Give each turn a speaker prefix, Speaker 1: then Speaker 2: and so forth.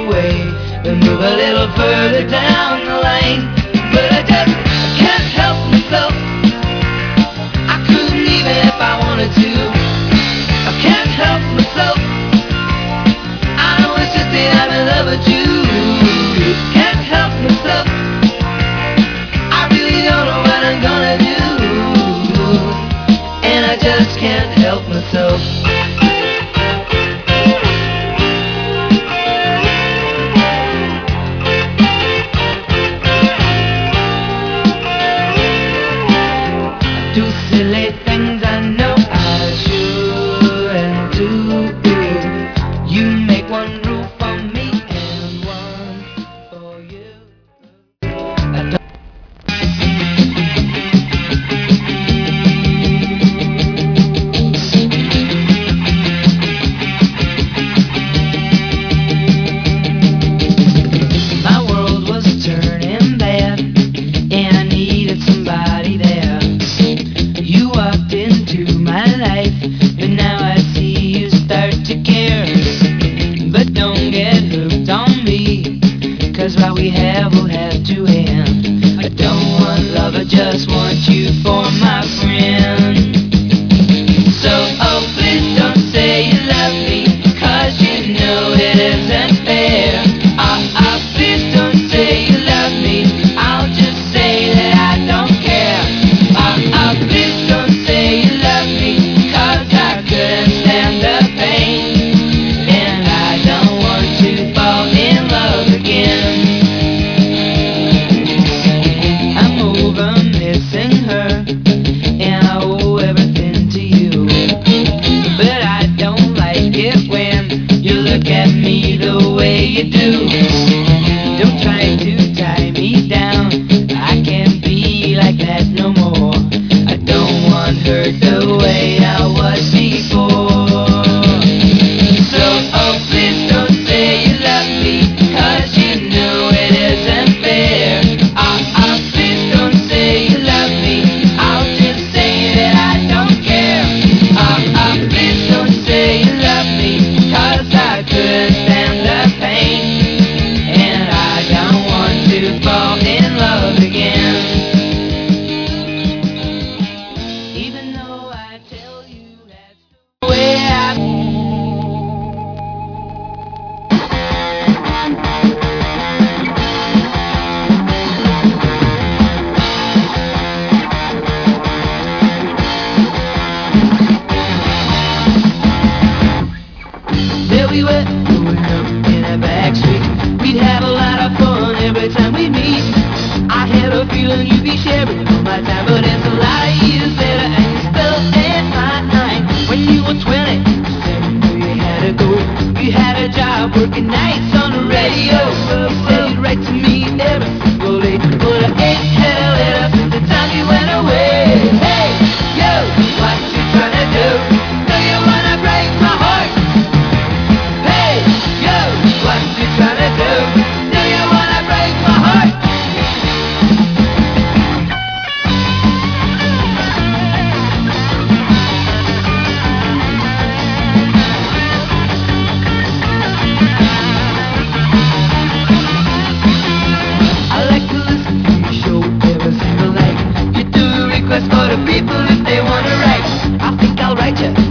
Speaker 1: away and move a little further down the lane. But I just can't help myself. I couldn't even if I wanted to. I can't help myself. I know it's just that I'm in love with you. Can't help myself. I really don't know what I'm gonna do, and I just can't help myself. I do silly things I know I shouldn't do. You make one rule for me and one for you. I don't My world was turning bad, and I needed somebody there. You walked into my life, and now I see you start to care. But don't get hooked on me, 'cause what we have will have to end. I don't want love, I just want you for my friend. So, oh, please don't say you love me, 'cause you know it isn't fair. Please don't say you love me, I'll just say that I don't care. Please don't say you love me, 'cause I couldn't stand the pain, and I don't want to fall in love again. I'm over missing her, and I owe everything to you. But I don't like it when you look at me the way you do. Don't try to tie me down, I can't be like that no more. I don't want her the way I was before. So, oh, please don't say you love me, 'cause you know it isn't fair. Please don't say you love me, I'll just say that I don't care. Please don't say you love me, 'cause I couldn't stand the pain, and I don't want to fall in love again. Even though I tell you that's the way I There we were, growing up in a back street. We'd have a lot of fun every time we meet. I had a feeling you'd be sharing all my time, but it's a lot of years later and you still ain't mine. When you were 20, you said you knew you had to go. You had a job working nights on the radio. You said you'd write to me every single day, but I ain't had a letter since the time you went away. Hey, yo, what you trying to do? Do you wanna break my heart? Hey, yo, what you trying to do? Do you wanna break my heart? I like to listen to your show every single night. You do a request for the people if they wanna write. I think I'll write you